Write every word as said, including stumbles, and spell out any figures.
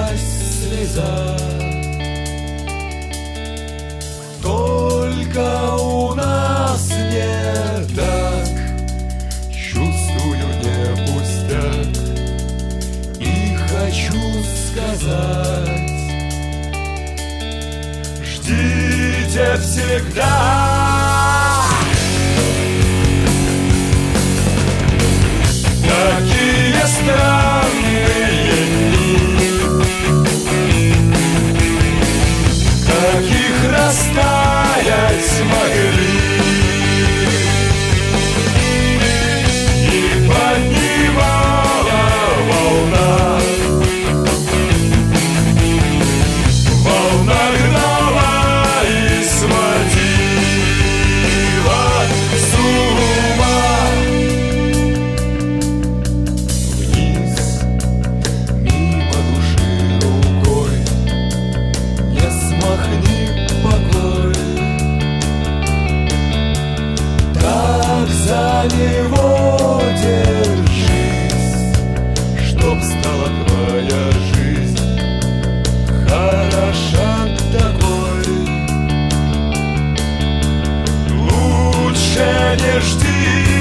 скатилась слеза. Только у нас не так, чувствую, не пустяк, и хочу сказать: ждите всегда. Какие странные дни, каких растаять могли, их поднимала волна, волна гнала и сводила с ума. Вниз, мимо души рукой, не смахни покой. Так за него держись, чтоб стала твоя жизнь хороша такой. Лучше не жди